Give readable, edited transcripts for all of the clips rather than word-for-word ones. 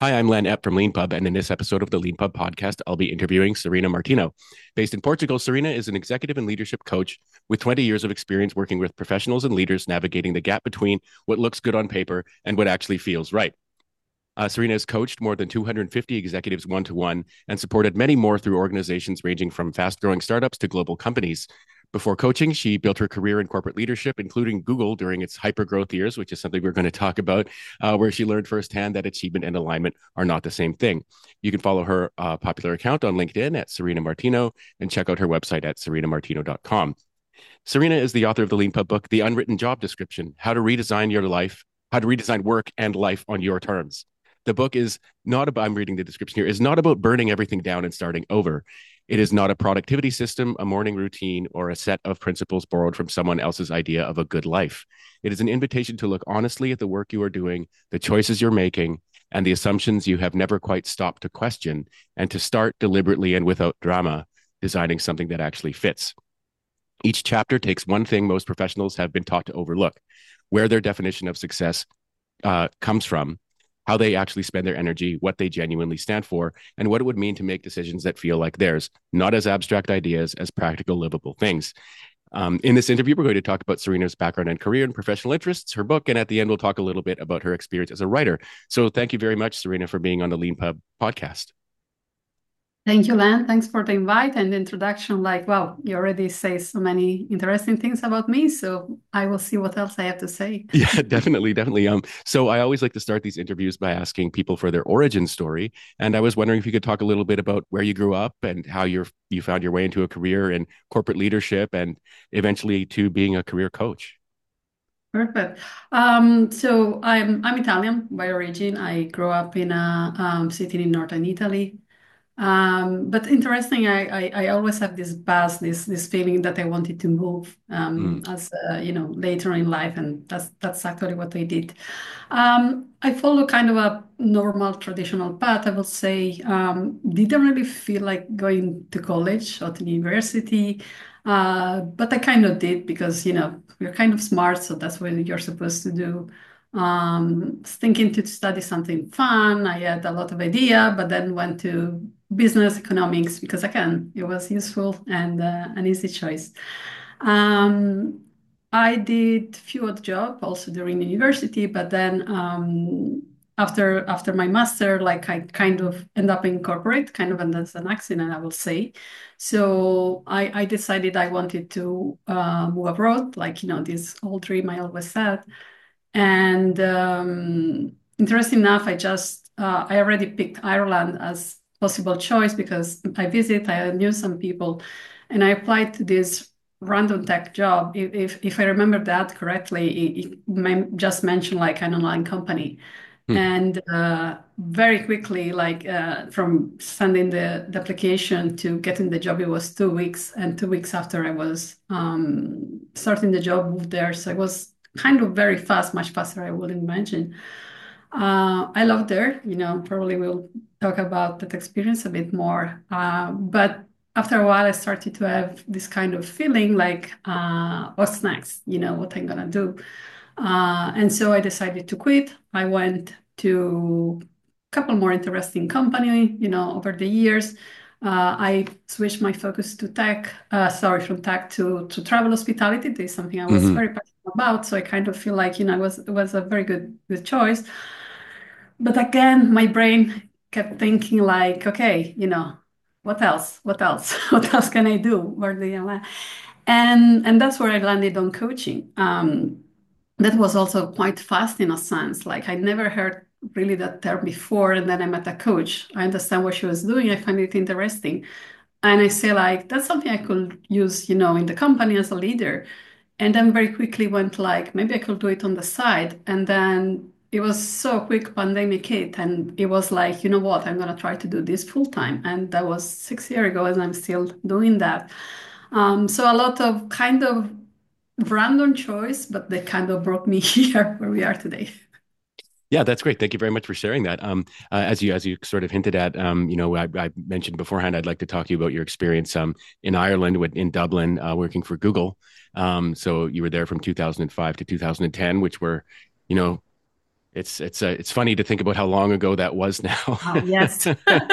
Hi, I'm Len Epp from LeanPub, and in this episode of the LeanPub podcast, I'll be interviewing Serena Martino. Based in Portugal, Serena is an executive and leadership coach with 20 years of experience working with professionals and leaders navigating the gap between what looks good on paper and what actually feels right. Serena has coached more than 250 executives one-to-one and supported many more through organizations ranging from fast-growing startups to global companies. Before coaching, she built her career in corporate leadership, including Google during its hyper-growth years, which is something we're going to talk about, where she learned firsthand that achievement and alignment are not the same thing. You can follow her popular account on LinkedIn at Serena Martino and check out her website at serenamartino.com. Serena is the author of the LeanPub book, The Unwritten Job Description: How to Redesign Your Life, How to Redesign Work and Life on Your Terms. The book is not about, I'm reading the description here, is not about burning everything down and starting over. It is not a productivity system, a morning routine, or a set of principles borrowed from someone else's idea of a good life. It is an invitation to look honestly at the work you are doing, the choices you're making, and the assumptions you have never quite stopped to question, and to start deliberately and without drama, designing something that actually fits. Each chapter takes one thing most professionals have been taught to overlook: where their definition of success comes from, how they actually spend their energy, what they genuinely stand for, and what it would mean to make decisions that feel like theirs, not as abstract ideas, as practical, livable things. In this interview, we're going to talk about Serena's background and career and professional interests, her book, and at the end, we'll talk a little bit about her experience as a writer. So thank you very much, Serena, for being on the Lean Pub podcast. Thank you, Len. Thanks for the invite and the introduction. Like, wow, you already say so many interesting things about me. So I will see what else I have to say. Yeah, definitely, definitely. So I always like to start these interviews by asking people for their origin story, and I was wondering if you could talk a little bit about where you grew up and how you found your way into a career in corporate leadership and eventually to being a career coach. Perfect. So I'm Italian by origin. I grew up in a city in northern Italy. But interesting, I always have this buzz, this feeling that I wanted to move Mm, as later in life, and that's actually what I did. I follow kind of a normal traditional path, I would say. Didn't really feel like going to college or to university, but I kind of did because you're kind of smart, so that's what you're supposed to do. Thinking to study something fun. I had a lot of idea, but then went to business economics because again, it was useful and an easy choice. Um, I did few odd job also during university, but then after my master, like I kind of end up in corporate, kind of, and that's an accident, I will say. So I decided I wanted to move abroad, like this old dream I always had. And interesting enough, I already picked Ireland as possible choice because I knew some people, and I applied to this random tech job. If I remember that correctly, just mentioned like an online company, mm, and very quickly, like from sending the application to getting the job, it was 2 weeks, and 2 weeks after I was starting the job, moved there. So it was kind of very fast, much faster I would imagine. I love there, probably we'll talk about that experience a bit more. But after a while, I started to have this kind of feeling like, what's next? What I'm gonna do. And so I decided to quit. I went to a couple more interesting company, over the years. I switched my focus to from tech to travel hospitality. This is something I was mhm. very passionate about. So I kind of feel like, it was a very good choice. But again, my brain kept thinking like, okay, what else? What else? What else can I do? Where do you land? And that's where I landed on coaching. That was also quite fast in a sense. Like I never heard really that term before, and then I met a coach. I understand what she was doing. I find it interesting, and I say like that's something I could use, in the company as a leader. And then very quickly went like maybe I could do it on the side, and then it was so quick pandemic hit, and it was like you know what I'm gonna try to do this full time, and that was 6 years ago, and I'm still doing that. So a lot of kind of random choice, but they kind of brought me here where we are today. Yeah, that's great. Thank you very much for sharing that. As you sort of hinted at, I mentioned beforehand, I'd like to talk to you about your experience in Ireland, in Dublin, working for Google. So you were there from 2005 to 2010, which were, you know, It's funny to think about how long ago that was now. Oh, yes.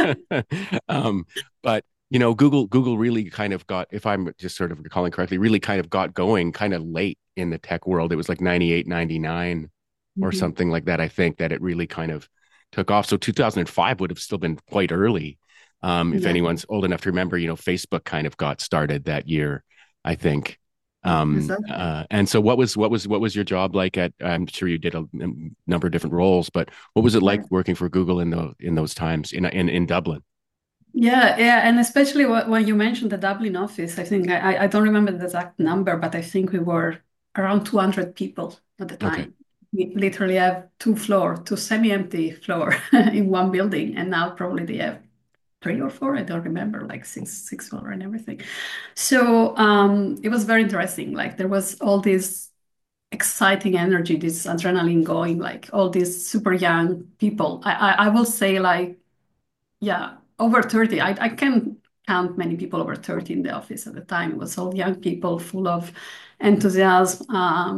um, but Google really kind of got, if I'm just sort of recalling correctly, really kind of got going kind of late in the tech world. It was like 98, 99 or Mhm. something like that. I think that it really kind of took off. So 2005 would have still been quite early. If Yeah, anyone's old enough to remember, Facebook kind of got started that year, I think. exactly. And so what was your job like at, I'm sure you did a number of different roles, but what was it like Right. working for Google in those times in Dublin? Yeah, yeah, and especially when you mentioned the Dublin office, I think I don't remember the exact number, but I think we were around 200 people at the Okay. time. We literally have two semi-empty floor in one building, and now probably they have three or four. I don't remember, like six floor and everything. So it was very interesting. Like there was all this exciting energy, this adrenaline going, like all these super young people. I will say like yeah, over 30. I can count many people over 30 in the office at the time. It was all young people full of enthusiasm,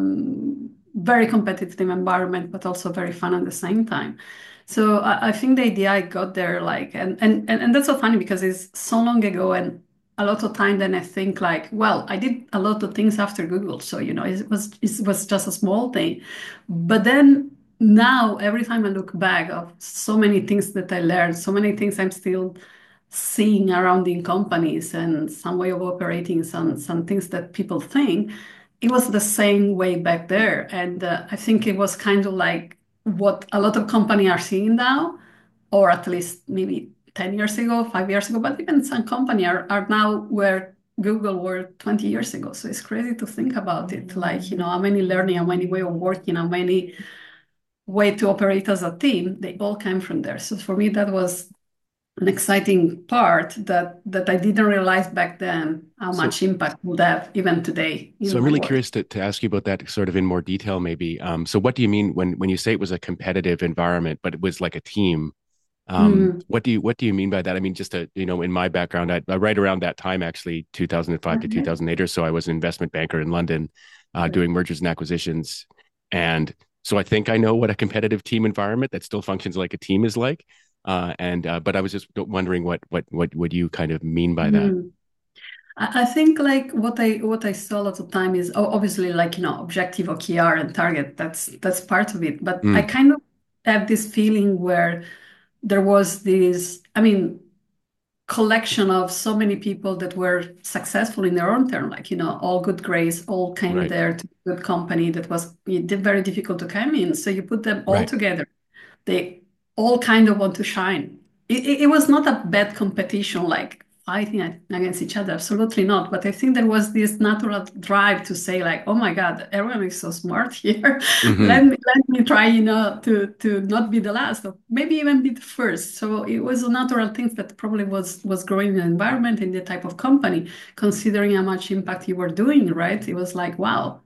very competitive environment, but also very fun at the same time. So I think the idea I got there, like, and that's so funny because it's so long ago and a lot of time then I think like, well, I did a lot of things after Google. So, it was just a small thing. But then now every time I look back of so many things that I learned, so many things I'm still seeing around in companies and some way of operating, some things that people think, it was the same way back there. And I think it was kind of like what a lot of companies are seeing now, or at least maybe 10 years ago, 5 years ago, but even some company are now where Google were 20 years ago. So it's crazy to think about it. Like, how many learning, how many way of working, how many way to operate as a team, they all came from there. So for me, that was an exciting part that I didn't realize back then how So much impact would have even today so in I'm my really work. curious to ask you about that sort of in more detail, maybe. So what do you mean when you say it was a competitive environment, but it was like a team? Mm. What do you mean by that? I mean, just in my background, right around that time, actually, 2005 to Okay. 2008 or so, I was an investment banker in London, Right. doing mergers and acquisitions, and so I think I know what a competitive team environment that still functions like a team is like. And but I was just wondering what you kind of mean by that. Mm. I think like what I saw a lot of time is obviously like objective OKR and target. That's part of it. But I Mm, kind of have this feeling where there was this. I mean, collection of so many people that were successful in their own term, like, all good grades, all came right, there to a good company that was very difficult to come in. So you put them all right. together. They all kind of want to shine. It was not a bad competition, like fighting against each other. Absolutely not. But I think there was this natural drive to say, like, oh my God, everyone is so smart here. Hmm. Let me try, to not be the last, or maybe even be the first. So it was a natural thing that probably was growing in the environment in the type of company, considering how much impact you were doing, right? It was like, wow,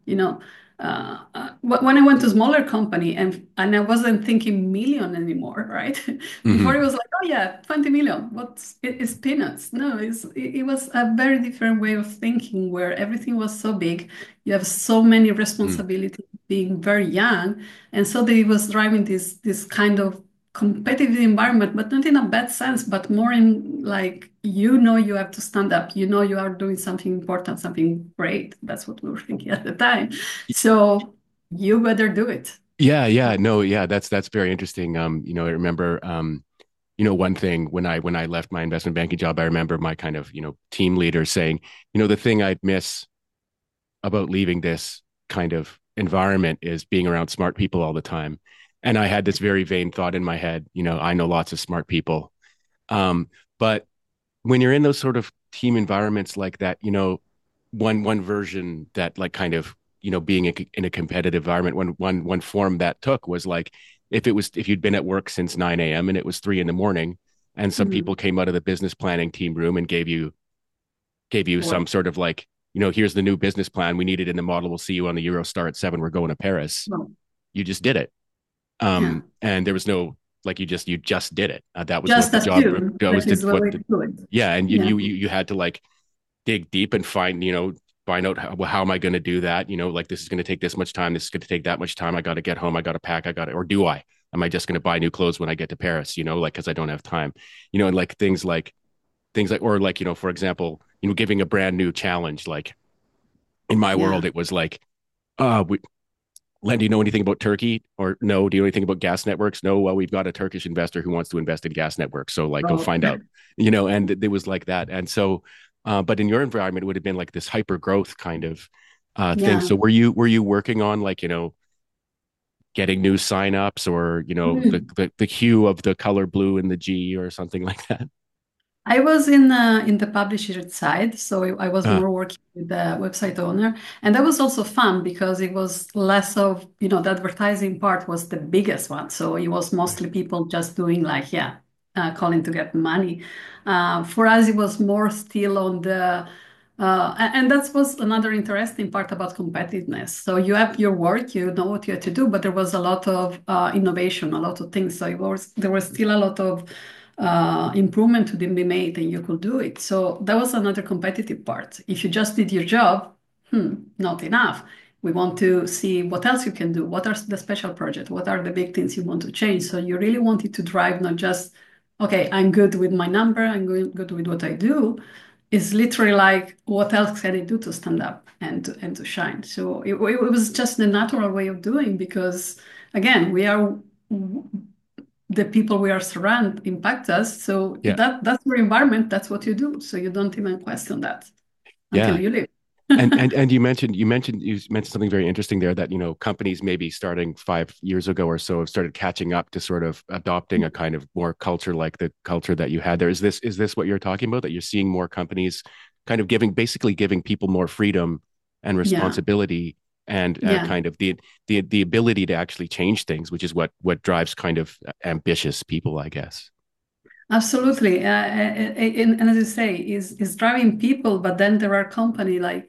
when I went to smaller company and I wasn't thinking million anymore, right? Before it Hmm. was like, oh yeah, 20 million. It's peanuts. No, it was a very different way of thinking where everything was so big. You have so many Mm. responsibilities being very young. And so they was driving this kind of competitive environment, but not in a bad sense, but more in like, you have to stand up, you are doing something important, something great. That's what we were thinking at the time. So you better do it. Yeah, yeah, no, yeah, that's very interesting. I remember, one thing when I left my investment banking job, I remember my kind of, team leader saying, the thing I'd miss about leaving this kind of environment is being around smart people all the time. And I had this very vain thought in my head, I know lots of smart people. But when you're in those sort of team environments like that, one version that like kind of being in a competitive environment, one form that took was like if you'd been at work since 9 a.m. and it was 3 in the morning, and some people Mhm. came out of the business planning team room and gave you some Or, sort of like, here's the new business plan, we need it in the model, we'll see you on the Eurostar at 7, we're going to Paris. well, You just did it. yeah, And there was no, like, you just did it. That was what just the job, assume that was that the is the what way the to do it. yeah, and Yeah. you had to like dig deep and find, find out how am I going to do that? Like this is going to take this much time. This is going to take that much time. I got to get home. I got to pack. Or do I? Am I just going to buy new clothes when I get to Paris? Like because I don't have time. And like things like, or like for example, giving a brand new challenge. Like in my Yeah. world, it was like, we, Len, do you know anything about Turkey? Or no, do you know anything about gas networks? No, well, we've got a Turkish investor who wants to invest in gas networks. So like go Oh, find out, and it was like that. And so, but in your environment, it would have been like this hyper growth kind of thing. yeah. So were you working on like, getting new signups or, Mm. the hue of the color blue in the G or something like that? I was in the publisher side, so I was Uh, more working with the website owner, and that was also fun because it was less of, the advertising part was the biggest one. So it was mostly people just doing like, yeah, calling to get money. For us, it was more still on the, and that was another interesting part about competitiveness. So you have your work, you know what you have to do, but there was a lot of innovation, a lot of things. So there was still a lot of improvement to be made and you could do it. So that was another competitive part. If you just did your job, not enough. We want to see what else you can do. What are the special projects? What are the big things you want to change? So you really wanted to drive not just, okay, I'm good with my number, good with what I do. It's literally like, what else can I do to stand up and to shine? So it was just the natural way of doing because, again, we are the people we are surrounded impact us. So yeah. that's your environment. That's what you do. So you don't even question that until Yeah. you leave. And you mentioned something very interesting there that companies maybe starting 5 years ago or so have started catching up to sort of adopting a kind of more culture like the culture that you had there. Is this what you're talking about? That you're seeing more companies kind of basically giving people more freedom and Yeah, responsibility and yeah. kind of the ability to actually change things, which is what drives kind of ambitious people, I guess. Absolutely, and as you say, is driving people, but then there are company like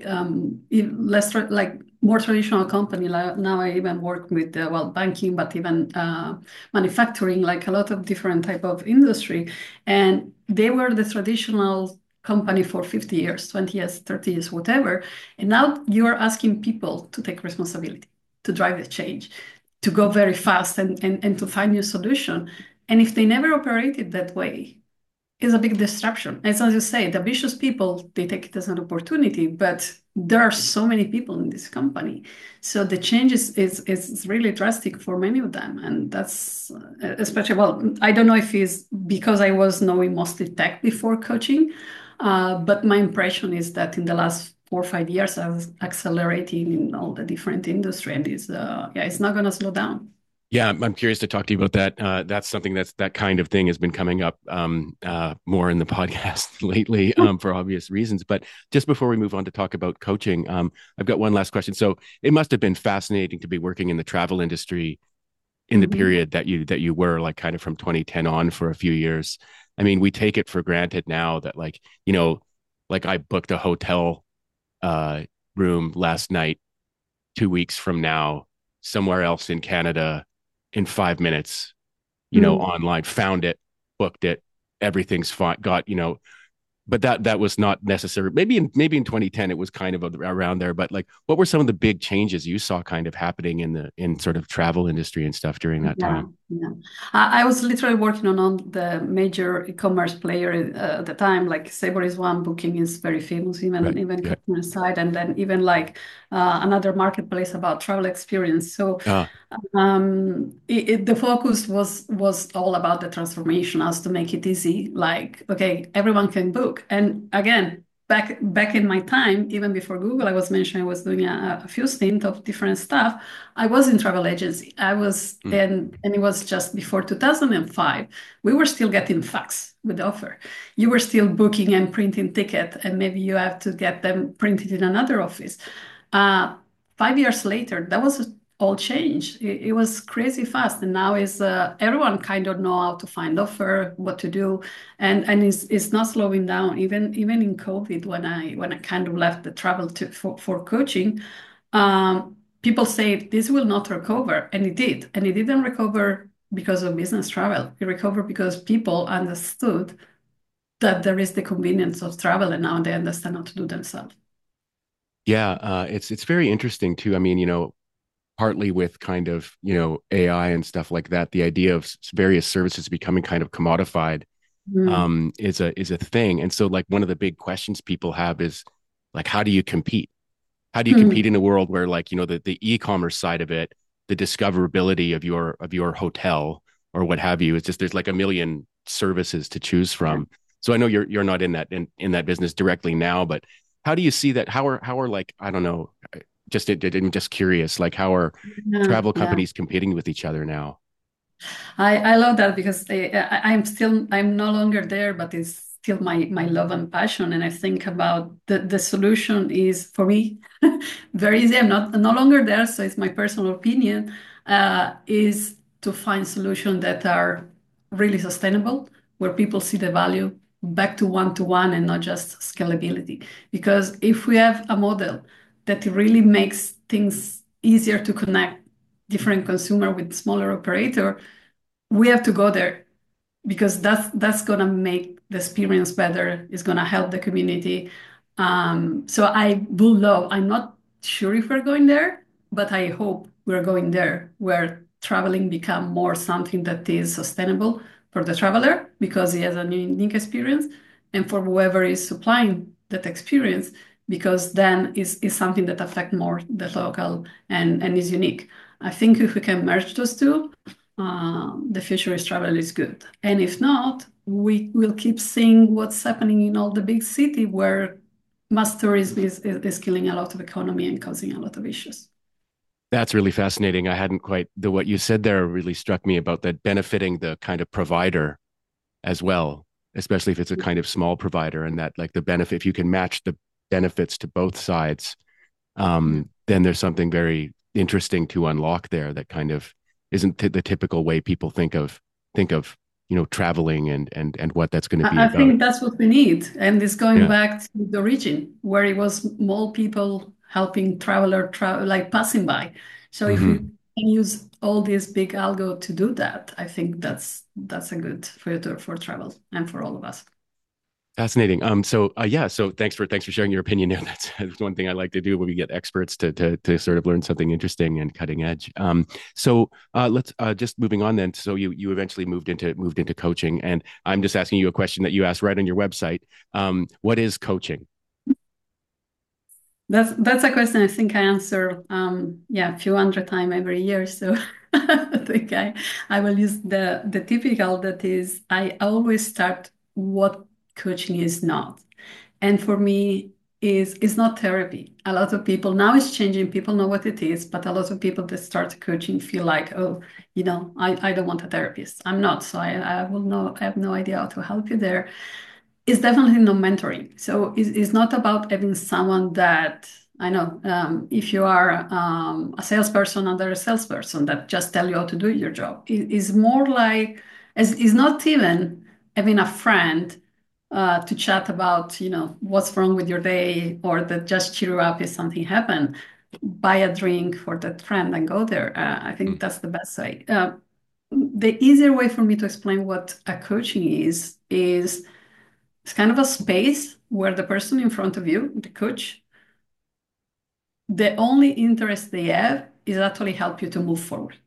like more traditional company. Like now, I even work with well banking, but even manufacturing, like a lot of different type of industry, and they were the traditional company for 50 years, 20 years, 30 years, whatever, and now you are asking people to take responsibility, to drive the change, to go very fast and to find new solution. And if they never operated that way, it's a big disruption. As you say, the ambitious people, they take it as an opportunity, but there are so many people in this company. So the change is really drastic for many of them. And that's especially, well, I don't know if it's because I was knowing mostly tech before coaching, but my impression is that in the last 4 or 5 years, I was accelerating in all the different industry and yeah, it's not going to slow down. Yeah, I'm curious to talk to you about that. That's something that kind of thing has been coming up more in the podcast lately for obvious reasons. But just before we move on to talk about coaching, I've got one last question. So it must have been fascinating to be working in the travel industry in the Mhm. period that you were like kind of from 2010 on for a few years. I mean, we take it for granted now that like I booked a hotel uh, room last night 2 weeks from now somewhere else in Canada in 5 minutes, Mm. online, found it, booked it, everything's fine, but that was not necessary. Maybe in 2010 it was kind of around there, but like what were some of the big changes you saw kind of happening in sort of travel industry and stuff during that Yeah, time? yeah. I was literally working on all the major e-commerce player at the time. Like Sabre is one, Booking is very famous, Right. even Yeah. customer side, and then even like another marketplace about travel experience. So Uh, the focus was all about the transformation, as to make it easy. Like, okay, everyone can book, and again. Back in my time, even before Google, I was mentioning I was doing a few stints of different stuff. I was in travel agency. I was mm, and it was just before 2005. We were still getting fax with the offer. You were still booking and printing ticket, and maybe you have to get them printed in another office. Uh, 5 years later, that was all changed. It was crazy fast, and now is everyone kind of know how to find offer, what to do, and it's not slowing down. Even in COVID, when I kind of left the travel for coaching. People say this will not recover, and it did. And it didn't recover because of business travel. It recovered because people understood that there is the convenience of travel, and now they understand how to do themselves. Yeah, it's very interesting too. I mean, partly with kind of, AI and stuff like that, the idea of various services becoming kind of commodified Mm. is a thing. And so like one of the big questions people have is like, how do you compete? How do you compete Hmm. in a world where like, the e-commerce side of it, the discoverability of your hotel or what have you, is just there's like a million services to choose Yeah. from. So I know you're not in that business directly now, but how do you see that? How are like, I don't know, I'm just curious, like how are Yeah. travel Yeah. companies competing with each other now? I love that because I'm no longer there, but it's still my love and passion. And I think about the solution is for me very easy. I'm not no longer there, so it's my personal opinion. Is to find solutions that are really sustainable, where people see the value back to one and not just scalability. Because if we have a model that really makes things easier to connect different consumer with smaller operator, we have to go there because that's gonna make the experience better. It's gonna help the community. So I would love. I'm not sure if we're going there, but I hope we're going there where traveling become more something that is sustainable for the traveler because he has a unique experience, and for whoever is supplying that experience because then is something that affect more the local and is unique. I think if we can merge those two, the future is travel is good. And if not, we will keep seeing what's happening in all the big city where mass tourism is killing a lot of economy and causing a lot of issues. That's really fascinating. I hadn't quite the what you said there really struck me about that benefiting the kind of provider as well, especially if it's a kind of small provider and that like the benefit, if you can match the benefits to both sides, Yeah. then there's something very interesting to unlock there that kind of isn't the typical way people think of traveling and what that's going to be I about. think that's what we need. And it's going Yeah. back to the origin where it was small people helping like passing by. So if we Hmm. can use all these big algo to do that, I think that's a good future for travel and for all of us. Fascinating. So thanks for sharing your opinion there. That's one thing I like to do when we get experts to sort of learn something interesting and cutting edge. Let's just moving on then. So you eventually moved into coaching, and I'm just asking you a question that you asked right on your website. What is coaching? That's a question I think I answer yeah a few hundred times every year. So I think I will use the typical that is I always start what coaching is not. And for me is it's not therapy. A lot of people now it's changing, people know what it is, but a lot of people that start coaching feel like, oh, I don't want a therapist. I'm not. So I will know I have no idea how to help you there. It's definitely not mentoring. So it's not about having someone that I know if you are a salesperson under a salesperson that just tell you how to do your job. It's more like it's not even having a friend to chat about what's wrong with your day or that just cheer you up if something happened. Buy a drink for that friend and go there. I think that's the best way. The easier way for me to explain what a coaching is it's kind of a space where the person in front of you, the coach, the only interest they have is actually help you to move forward.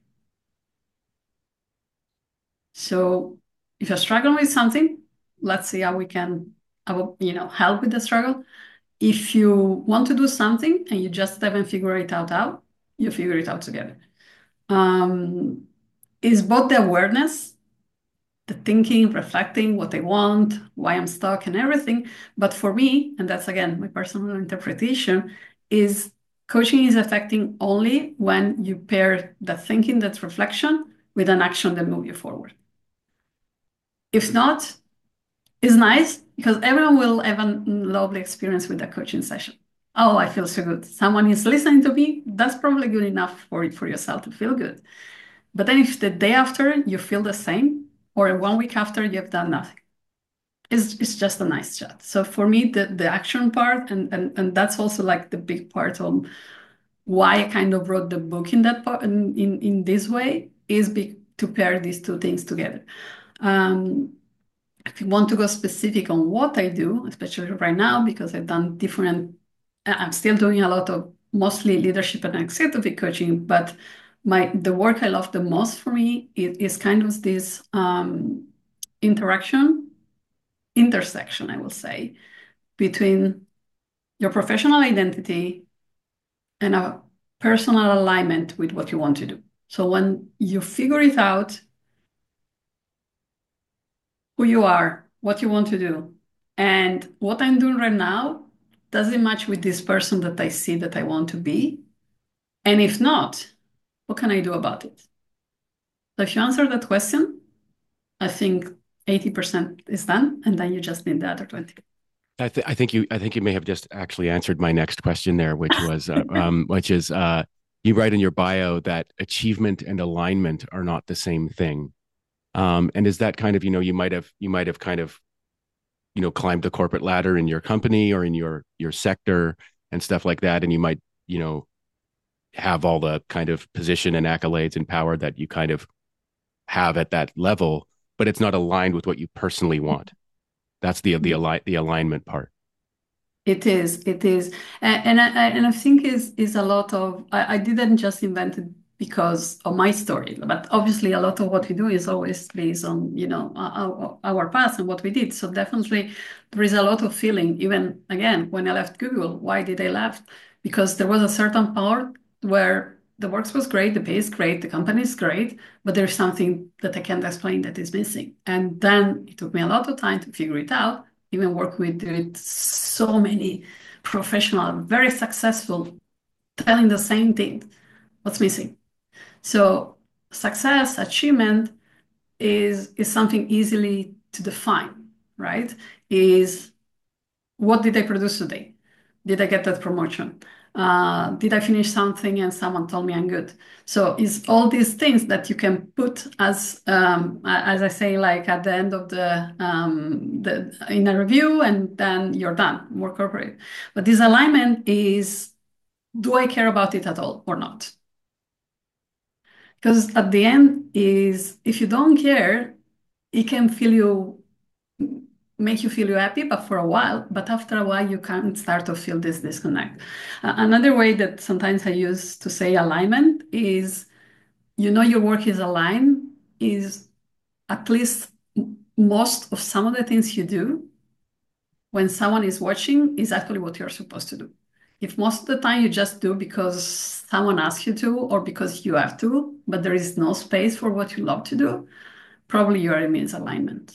So if you're struggling with something, let's see how we can, help with the struggle. If you want to do something and you just haven't figured it out, you figure it out together. Um, is both the awareness, the thinking, reflecting what I want, why I'm stuck, and everything. But for me, and that's again my personal interpretation, is coaching is affecting only when you pair the thinking, that reflection, with an action that move you forward. If not, it's nice because everyone will have a lovely experience with the coaching session. Oh, I feel so good. Someone is listening to me. That's probably good enough for yourself to feel good. But then if the day after you feel the same, or 1 week after you've done nothing, it's just a nice chat. So for me, the action part and that's also like the big part of why I kind of wrote the book in that part in this way is to pair these two things together. Um, if you want to go specific on what I do, especially right now, because I've done different I'm still doing a lot of mostly leadership and executive coaching, but the work I love the most for me is kind of this interaction, intersection, I will say, between your professional identity and a personal alignment with what you want to do. So when you figure it out, who you are, what you want to do, and what I'm doing right now, does it match with this person that I see that I want to be? And if not, what can I do about it? So if you answer that question, I think 80% is done, and then you just need the other 20. I think you may have just actually answered my next question there, which is you write in your bio that achievement and alignment are not the same thing. And is that kind of, you might have kind of, climbed the corporate ladder in your company or in your sector and stuff like that, and you might, have all the kind of position and accolades and power that you kind of have at that level, but it's not aligned with what you personally want. That's the alignment part. It is, and I think is a lot of. I didn't just invent it because of my story, but obviously a lot of what we do is always based on our past and what we did. So definitely there is a lot of feeling. Even again, when I left Google, why did I left? Because there was a certain part where the work was great, the pay is great, the company is great, but there's something that I can't explain that is missing. And then it took me a lot of time to figure it out, even work with so many professional, very successful, telling the same thing. What's missing? So success, achievement is something easily to define, right? Is what did I produce today? Did I get that promotion? Did I finish something and someone told me I'm good? So it's all these things that you can put as I say, like at the end of the in a review, and then you're done, more corporate. But this alignment is, do I care about it at all or not? Because at the end is, if you don't care, it can feel you make you feel you happy, but for a while. But after a while, you can start to feel this disconnect. Another way that sometimes I use to say alignment is, your work is aligned, is at least most of some of the things you do when someone is watching is actually what you're supposed to do. If most of the time you just do because someone asks you to or because you have to, but there is no space for what you love to do, probably you're in misalignment.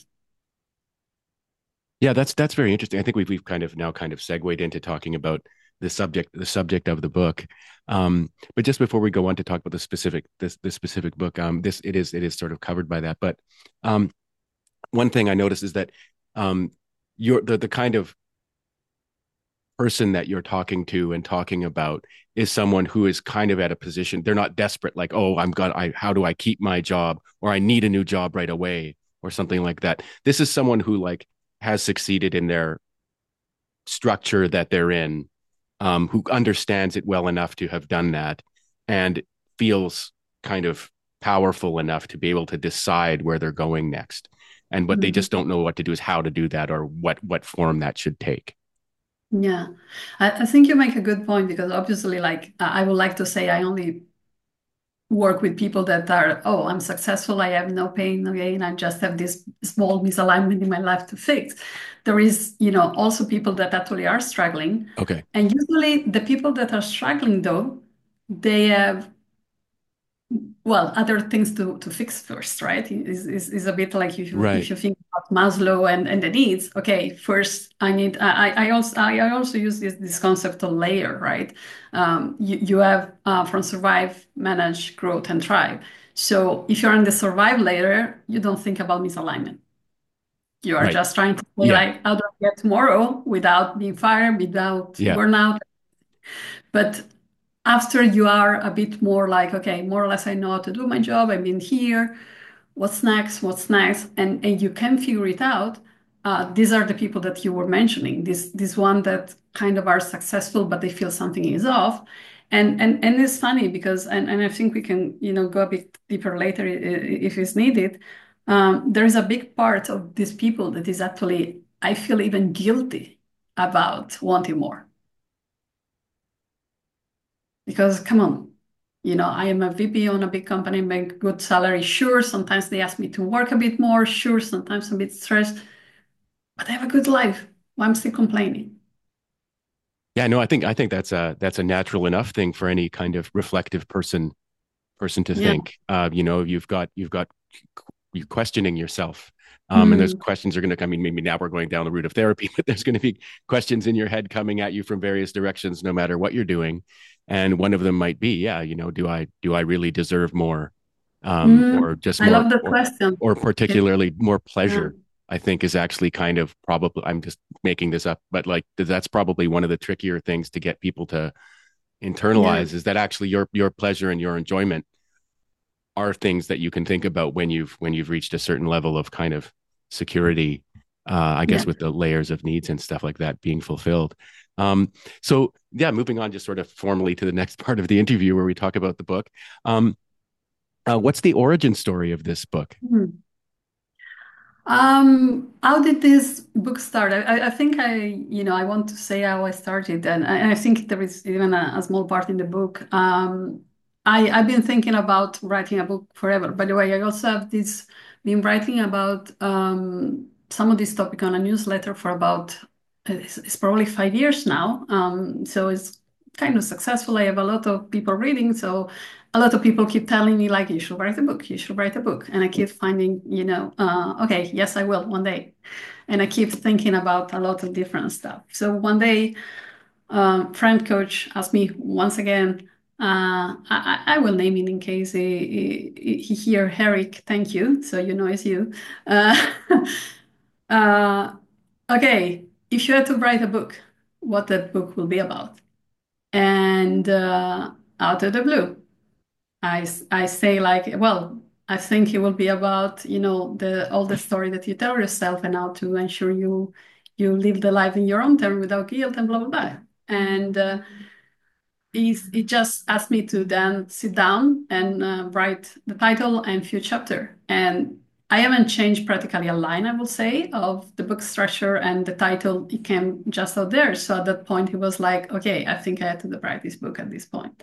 Yeah, that's very interesting. I think we've kind of now kind of segued into talking about the subject of the book. But just before we go on to talk about the specific book, this it is sort of covered by that. But um, one thing I noticed is that you're the kind of person that you're talking to and talking about is someone who is kind of at a position, they're not desperate, like, oh, how do I keep my job, or I need a new job right away, or something like that. This is someone who like has succeeded in their structure that they're in, who understands it well enough to have done that and feels kind of powerful enough to be able to decide where they're going next. And what they Mhm. just don't know what to do is how to do that, or what form that should take. Yeah, I think you make a good point, because obviously, like, I would like to say I only work with people that are, oh, I'm successful, I have no pain, no gain, I just have this small misalignment in my life to fix. There is, also people that actually are struggling. Okay. And usually the people that are struggling, though, they have, well, other things to fix first, right? Is a bit like if Right. you think about Maslow and the needs. Okay, first I need. I also use this concept of layer, right? You have from survive, manage, growth, and thrive. So if you're in the survive layer, you don't think about misalignment. You are Right. just trying to say, Yeah. like, how do I get tomorrow without being fired, without Yeah. burnout? But after you are a bit more like, okay, more or less I know how to do my job, I've been here, what's next, what's next, and you can figure it out. These are the people that you were mentioning, this one that kind of are successful, but they feel something is off. And it's funny because, and I think we can, go a bit deeper later if it's needed. There is a big part of these people that is actually, I feel even guilty about wanting more. Because come on, I am a VP on a big company, make good salary. Sure, sometimes they ask me to work a bit more. Sure, sometimes I'm a bit stressed, but I have a good life. Why I'm still complaining? Yeah, no, I think that's a natural enough thing for any kind of reflective person to Yeah. think. You've got you questioning yourself. And those Mm, questions are going to come. I mean, maybe now we're going down the route of therapy, but there's going to be questions in your head coming at you from various directions, no matter what you're doing. And one of them might be, yeah, do I really deserve more, or just I more, love the question. or It, particularly more yeah, pleasure? I think is actually kind of probably. I'm just making this up, but like that's probably one of the trickier things to get people to yeah, internalize is that actually your pleasure and your enjoyment are things that you can think about when you've reached a certain level of kind of security, I yeah. guess with the layers of needs and stuff like that being fulfilled. So yeah, moving on just sort of formally to the next part of the interview where we talk about the book. um, what's the origin story of this book? Hmm. How did this book start? I think I want to say how I started, and I think there is even a small part in the book. I've been thinking about writing a book forever. By the way, I also have been writing about some of this topic on a newsletter for about it's probably 5 years now. So it's kind of successful. I have a lot of people reading, so a lot of people keep telling me like you should write a book, you should write a book, and I keep finding okay, yes, I will one day, and I keep thinking about a lot of different stuff. So one day friend coach asked me once again, I will name it in case he hear Eric, thank you, so it's you. uh, uh, okay, if you had to write a book, what that book will be about? And out of the blue I say like, well, I think it will be about, the all the story that you tell yourself and how to ensure you live the life in your own term without guilt and blah blah blah. And he just asked me to then sit down and write the title and few chapter. And I haven't changed practically a line, I will say, of the book structure and the title. It came just out there. So at that point, he was like, okay, I think I had to write this book at this point.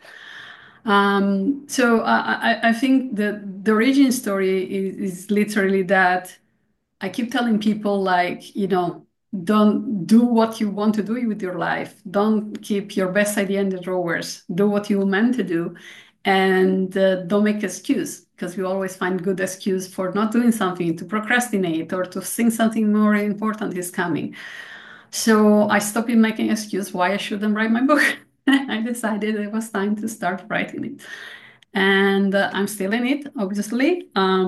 So I think the origin story is literally that I keep telling people like, don't do what you want to do with your life. Don't keep your best idea in the drawers. Do what you meant to do, and don't make excuse because we always find good excuse for not doing something, to procrastinate, or to think something more important is coming. So I stopped making excuse why I shouldn't write my book. I decided it was time to start writing it, and I'm still in it, obviously.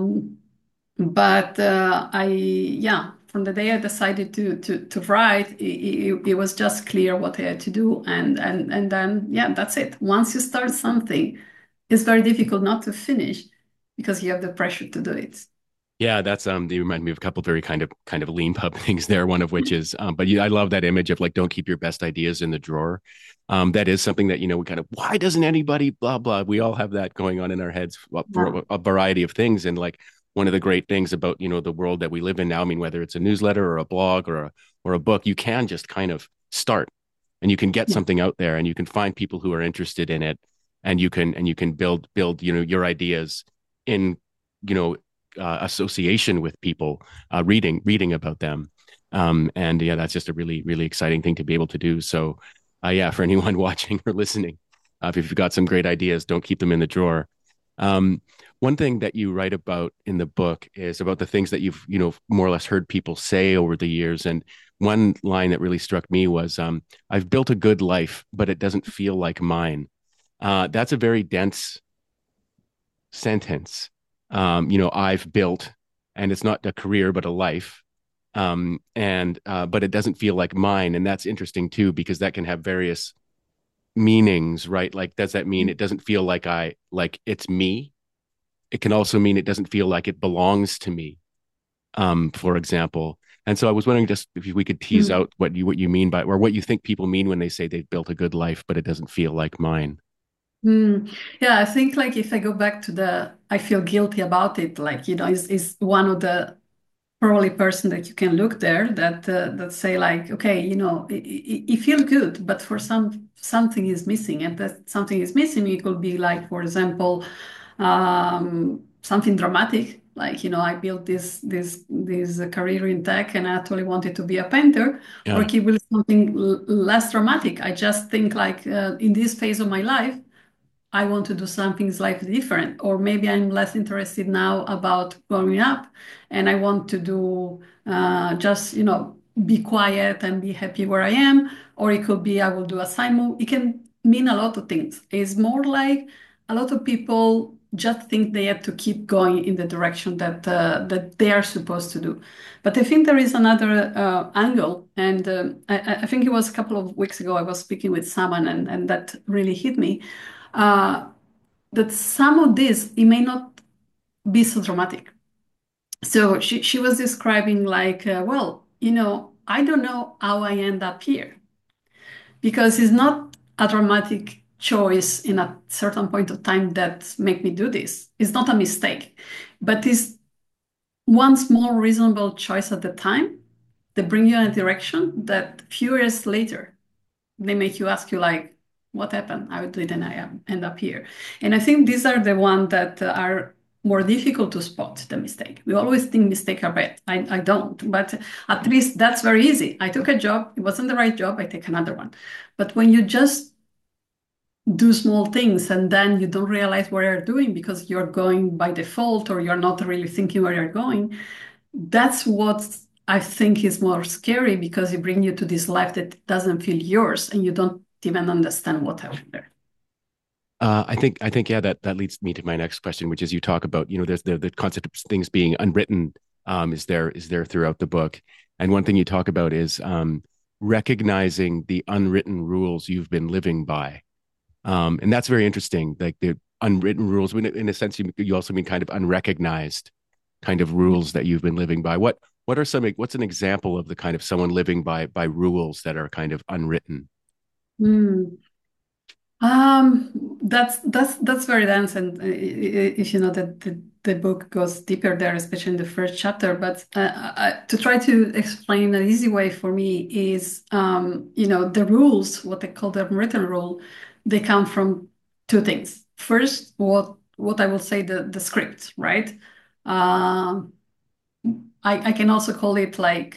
But yeah, from the day I decided to write, it was just clear what I had to do, and then yeah, that's it. Once you start something, it's very difficult not to finish because you have the pressure to do it. Yeah, that's they remind me of a couple of very kind of lean pub things there. One of which is, but yeah, I love that image of like don't keep your best ideas in the drawer. That is something that we kind of why doesn't anybody blah blah. We all have that going on in our heads Yeah. for a variety of things, and like one of the great things about the world that we live in now. I mean, whether it's a newsletter or a blog or a book, you can just kind of start, and you can get Yeah. something out there, and you can find people who are interested in it, and you can build your ideas in you know association with people, reading about them. And yeah, that's just a really, really exciting thing to be able to do. So, yeah, for anyone watching or listening, if you've got some great ideas, don't keep them in the drawer. Um, One thing that you write about in the book is about the things that you've, more or less heard people say over the years. And one line that really struck me was, I've built a good life, but it doesn't feel like mine. That's a very dense sentence. I've built, and it's not a career but a life. And But it doesn't feel like mine, and that's interesting too because that can have various meanings, right? Like, does that mean it doesn't feel like it's me? It can also mean it doesn't feel like it belongs to me, for example. And so I was wondering just if we could tease Mm. out what you mean by, or what you think people mean when they say they've built a good life, but it doesn't feel like mine. Yeah, I think like if I go back to the I feel guilty about it, like, is one of the probably person that you can look there that say like, okay, it feels good, but for something is missing, and that something is missing. It could be like, for example, something dramatic, like I built this career in tech, and I actually wanted to be a painter, or Yeah. it could be something less dramatic. I just think like in this phase of my life, I want to do something slightly different, or maybe I'm less interested now about growing up, and I want to do just be quiet and be happy where I am. Or it could be I will do a side move. It can mean a lot of things. It's more like a lot of people just think they have to keep going in the direction that they are supposed to do. But I think there is another angle, and I think it was a couple of weeks ago I was speaking with someone, and that really hit me uh, that some of this it may not be so dramatic. So she was describing like, well, I don't know how I end up here because it's not a dramatic choice in a certain point of time that make me do this. It's not a mistake, but it's one small reasonable choice at the time that bring you in a direction that few years later they make you ask you like, what happened? How didn't I end up here? And I think these are the ones that are more difficult to spot the mistake. We always think mistakes are bad. I don't, but at least that's very easy. I took a job, it wasn't the right job, I take another one. But when you just do small things and then you don't realize what you're doing because you're going by default or you're not really thinking where you're going, that's what I think is more scary because it brings you to this life that doesn't feel yours and you don't even understand what happened there. I think, yeah, that leads me to my next question, which is you talk about, there's the concept of things being unwritten, is there throughout the book. And one thing you talk about is recognizing the unwritten rules you've been living by. And that's very interesting. Like the unwritten rules, in a sense, you also mean kind of unrecognized kind of rules that you've been living by. What's an example of the kind of someone living by rules that are kind of unwritten? Hmm. That's very dense, and if you know that the book goes deeper there, especially in the first chapter. But to try to explain an easy way for me is, the rules, what they call the written rule, they come from two things. First, what I will say the script, right? Um, I can also call it like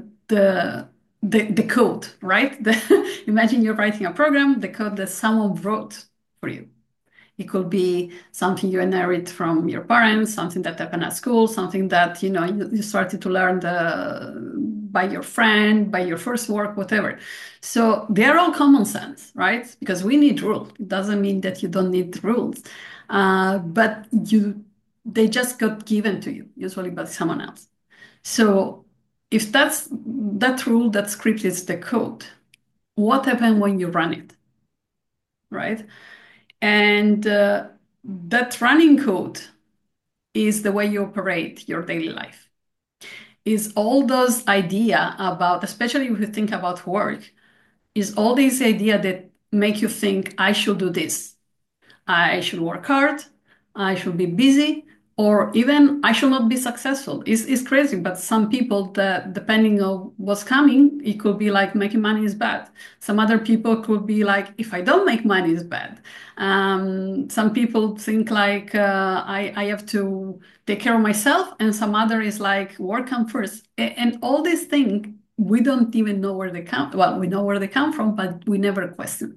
the code, right? Imagine you're writing a program, the code that someone wrote for you. It could be something you inherit from your parents, something that happened at school, something that you started to learn by your friend, by your first work, whatever. So they're all common sense, right? Because we need rules. It doesn't mean that you don't need rules, but they just got given to you, usually by someone else. So if that rule, that script is the code, what happens when you run it, right? And that running code is the way you operate your daily life. Is all those idea about, especially if you think about work, is all this idea that make you think I should do this. I should work hard, I should be busy, or even I should not be successful. It's crazy, but some people that depending on what's coming, it could be like making money is bad. Some other people could be like, if I don't make money is bad. Some people think like I have to take care of myself, and some other is like work come first. And all these things, we don't even know where they come. Well, we know where they come from, but we never question.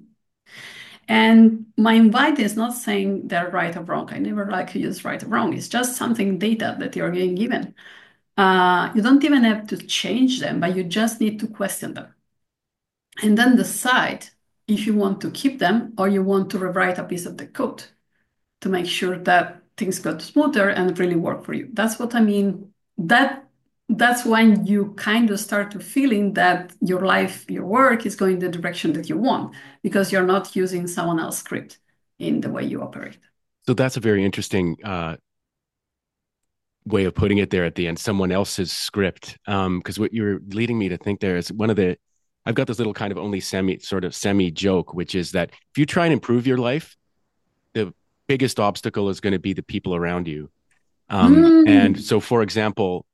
And my invite is not saying they're right or wrong. I never like to use right or wrong. It's just something data that you're getting given. You don't even have to change them, but you just need to question them. And then decide if you want to keep them or you want to rewrite a piece of the code to make sure that things go smoother and really work for you. That's what I mean. That's when you kind of start to feeling that your life, your work is going the direction that you want because you're not using someone else's script in the way you operate. So that's a very interesting way of putting it there at the end, someone else's script. Because what you're leading me to think there is I've got this little kind of only semi joke, which is that if you try and improve your life, the biggest obstacle is going to be the people around you. And Mm, so, for example,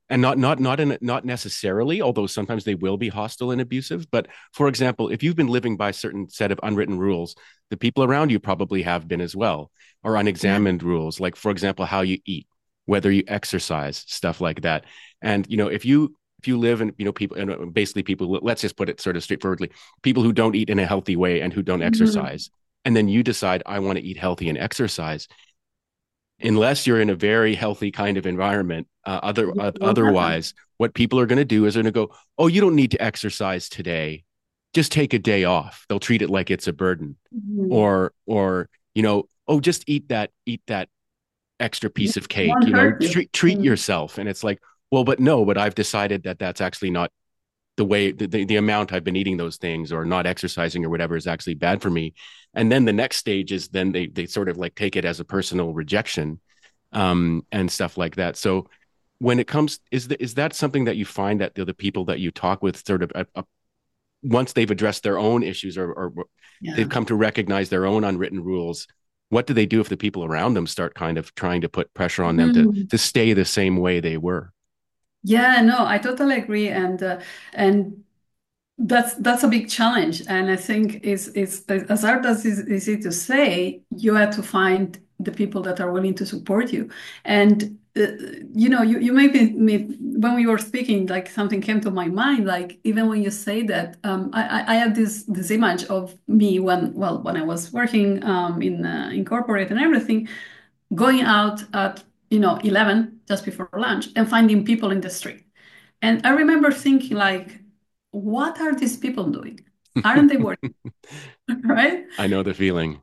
and not necessarily, although sometimes they will be hostile and abusive. But for example, if you've been living by a certain set of unwritten rules, the people around you probably have been as well, or Yeah. unexamined rules, like for example, how you eat, whether you exercise, stuff like that. And if you live in people and basically people, let's just put it sort of straightforwardly, people who don't eat in a healthy way and who don't Mhm. exercise, and then you decide I want to eat healthy and exercise, unless you're in a very healthy kind of environment. It won't happen. Otherwise, what people are going to do is they're going to go, "Oh, you don't need to exercise today. Just take a day off." They'll treat it like it's a burden, Mhm. or oh, just eat that extra Yeah, piece of it cake. won't hurt you. Treat Mhm. yourself. And it's like, well, but no, but I've decided that that's actually not the way the amount I've been eating those things or not exercising or whatever is actually bad for me. And then the next stage is then they sort of like take it as a personal rejection, and stuff like that. So when it comes, is that something that you find that the people that you talk with sort of once they've addressed their own issues, or Yeah. they've come to recognize their own unwritten rules, what do they do if the people around them start kind of trying to put pressure on them to Mhm. stay the same way they were? Yeah, no, I totally agree, and that's a big challenge. And I think is as hard as is it to say, you have to find the people that are willing to support you. And you when we were speaking, like something came to my mind. Like even when you say that, I have this image of me when I was working in corporate and everything, going out at 11 just before lunch and finding people in the street. And I remember thinking like, what are these people doing? Aren't they working? Right? I know the feeling.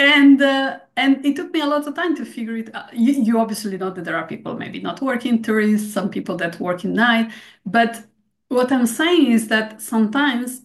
And it took me a lot of time to figure it out. You obviously know that there are people maybe not working, tourists, some people that work in night. But what I'm saying is that sometimes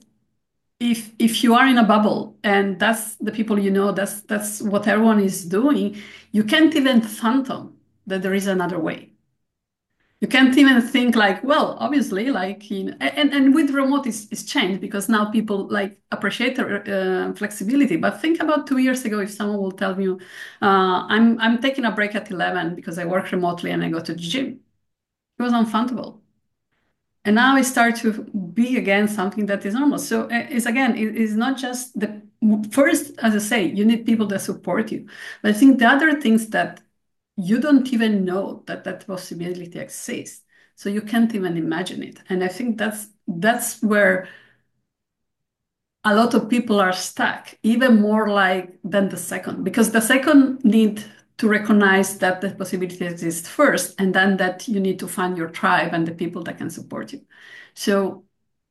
if you are in a bubble and that's the people that's what everyone is doing, you can't even fathom that there is another way. You can't even think like, well, obviously, like, and with remote is changed because now people like appreciate the flexibility. But think about 2 years ago, if someone will tell you, I'm taking a break at 11 because I work remotely and I go to the gym. It was unthinkable. And now it starts to be again something that is normal. So it's again, it is not just the first, as I say, you need people that support you. But I think the other things that you don't even know that that possibility exists. So you can't even imagine it. And I think that's where a lot of people are stuck, even more like than the second, because the second need to recognize that the possibility exists first, and then that you need to find your tribe and the people that can support you. So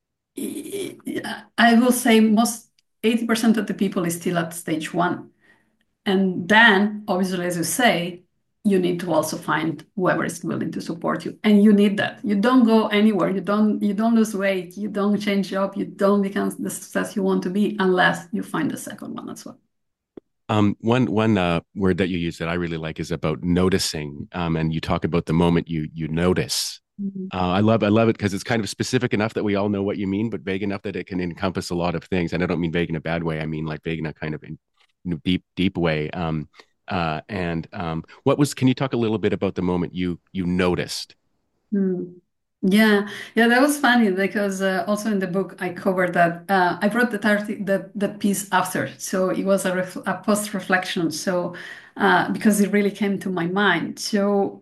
I will say most 80% of the people is still at stage one. And then, obviously, as you say, you need to also find whoever is willing to support you. And you need that. You don't go anywhere. You don't lose weight. You don't change job. You don't become the success you want to be unless you find the second one as well. One word that you use that I really like is about noticing. And you talk about the moment you notice. Mhm. I love it because it's kind of specific enough that we all know what you mean, but vague enough that it can encompass a lot of things. And I don't mean vague in a bad way. I mean like vague in a kind of deep way. And what was? Can you talk a little bit about the moment you noticed? Hmm. Yeah, yeah, that was funny because also in the book I covered that I wrote the piece after, so it was a post reflection. So because it really came to my mind. So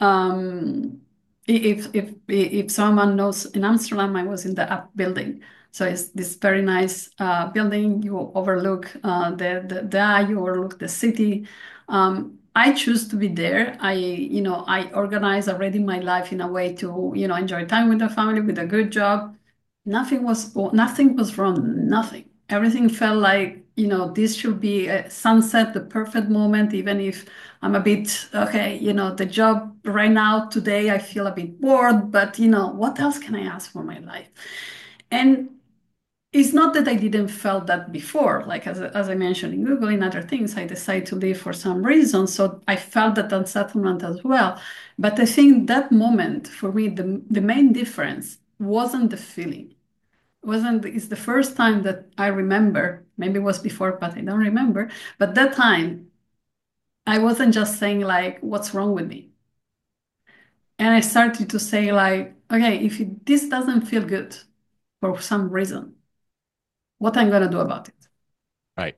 if someone knows, in Amsterdam, I was in the Up building. So it's this very nice building. You overlook the eye, you overlook the city. I choose to be there. I organize already my life in a way to, enjoy time with the family, with a good job. Nothing was wrong. Nothing. Everything felt like, this should be a sunset, the perfect moment, even if I'm a bit, okay, the job right now, today, I feel a bit bored, but, what else can I ask for my life? And it's not that I didn't felt that before. Like as I mentioned in Google, in other things, I decided to leave for some reason. So I felt that unsettlement as well. But I think that moment for me, the main difference wasn't the feeling. Wasn't It's the first time that I remember, maybe it was before, but I don't remember. But that time I wasn't just saying like, what's wrong with me? And I started to say like, okay, if this doesn't feel good for some reason, what I'm gonna do about it? Right.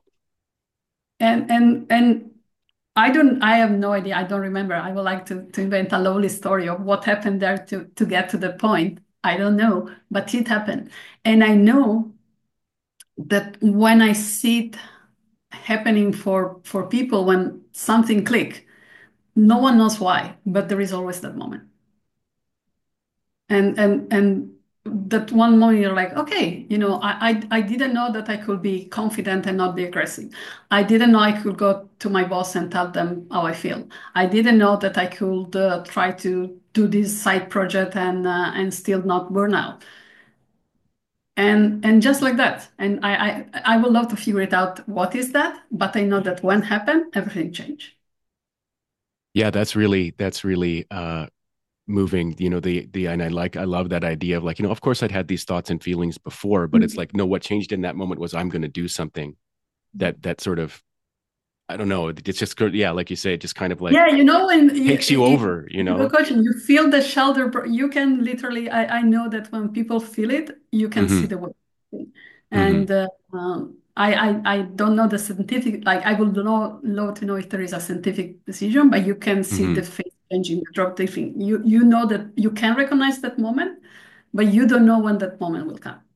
And I have no idea. I don't remember. I would like to invent a lovely story of what happened there to get to the point. I don't know, but it happened. And I know that when I see it happening for people, when something click, no one knows why, but there is always that moment. And that one moment you're like, okay, I didn't know that I could be confident and not be aggressive. I didn't know I could go to my boss and tell them how I feel. I didn't know that I could try to do this side project and still not burn out. And just like that. And I would love to figure it out what is that, but I know that when happened, everything changed. Yeah, that's really moving, the and I love that idea of like, of course I'd had these thoughts and feelings before, but it's Mm. like, no, what changed in that moment was I'm going to do something that sort of, I don't know, it's just good. Yeah, like you say, it just kind of like Yeah, when takes you over, you go coaching, you feel the shoulder. You can literally. I know that when people feel it, you can see Hmm. the way. Hmm. And I don't know the scientific. Like I would love to know if there is a scientific decision, but you can see the Hmm. face changing, the drop different. You know that you can recognize that moment, but you don't know when that moment will come.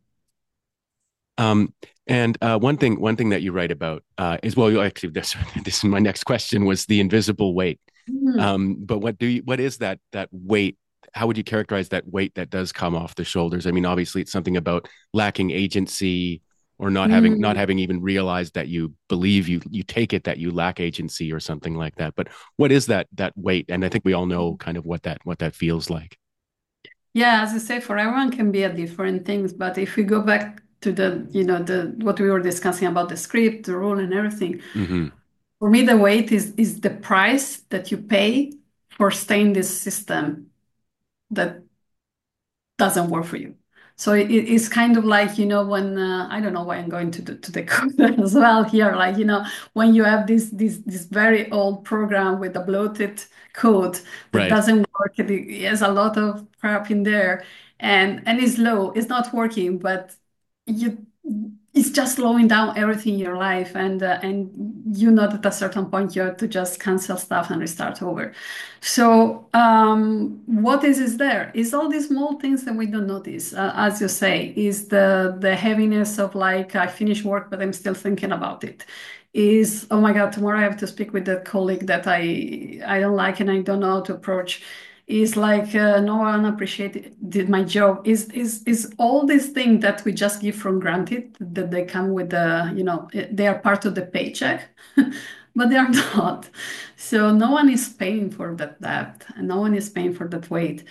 Um, and one thing that you write about is, well, you actually, this is my next question, was the invisible weight. Mm. But what is that weight? How would you characterize that weight that does come off the shoulders? I mean, obviously, it's something about lacking agency or not Mm. having even realized that you believe you take it that you lack agency or something like that. But what is that weight? And I think we all know kind of what that feels like. Yeah, as you say, for everyone can be a different things, but if we go back to the what we were discussing about the script, the rule, and everything, Hmm. for me, the weight is the price that you pay for staying in this system that doesn't work for you. So it's kind of like, when I don't know why I'm going to the code as well here, like, when you have this very old program with a bloated code that Right. doesn't work, it has a lot of crap in there and it's low, it's not working, but you it's just slowing down everything in your life and you know that at a certain point you have to just cancel stuff and restart over. So, what is there? Is all these small things that we don't notice, as you say, is the heaviness of like I finish work, but I'm still thinking about it. Is oh my God, tomorrow I have to speak with that colleague that I don't like and I don't know how to approach. Is like no one appreciated did my job. Is all these things that we just give for granted that they come with they are part of the paycheck, but they are not. So no one is paying for that debt, and no one is paying for that weight.